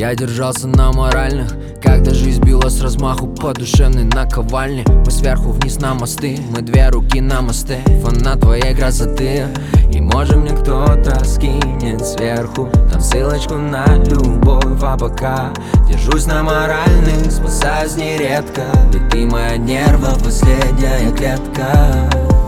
Я держался на моральных, когда жизнь била с размаху по душевной наковальне. Мы сверху вниз на мосты, мы две руки на мосты, фанат твоей красоты. И может мне кто-то скинет сверху там ссылочку на любовь, а пока держусь на моральных, спасаюсь нередко, ведь ты моя нерва, последняя клетка.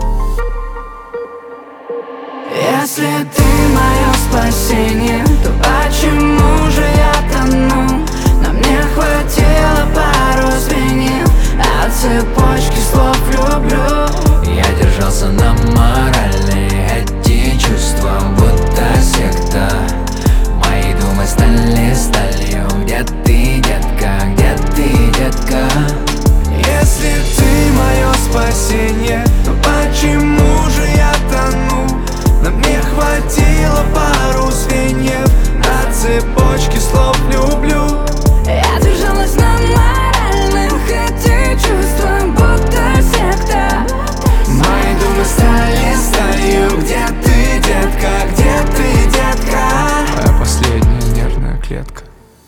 Если ты мое спасение, то почему же я тону? На мне хватило пару звеньев от цепочки слов «люблю». Я держался на моральной, эти чувства будто секта. Мои думы стали сталью. Где ты, детка, где ты, детка? Если ты мое спасение, то почему же я тону? На мне хватило пару звеньев от цепочки слов «люблю». Я держалась на моральных, эти чувства будто секта. Мои думы стали сталью. Где ты, детка, где ты, детка? Моя последняя нервная клетка.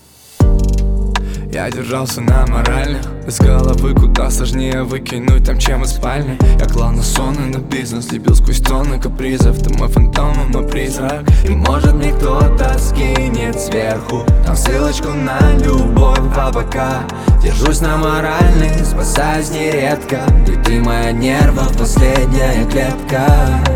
Я держался на моральных, из головы куда сложнее выкинуть там, чем из спальни. Я клал на сон и на бизнес, любил сквозь тонны капризов. Ты мой фантом, а мой призрак. И может мне кто-то скинет сверху там ссылочку на любовь, а пока держусь на моральных, спасаюсь нередко, ведь ты моя нерва, последняя клетка.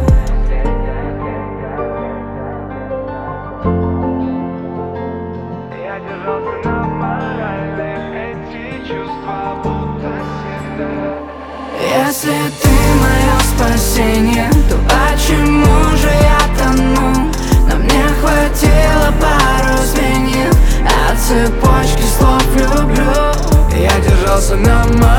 Я держался на моральных, эти чувства будто секта. Если ты мое спасение, то почему же я тону? На мне хватило пару звеньев от цепочки слов «люблю». Я держался на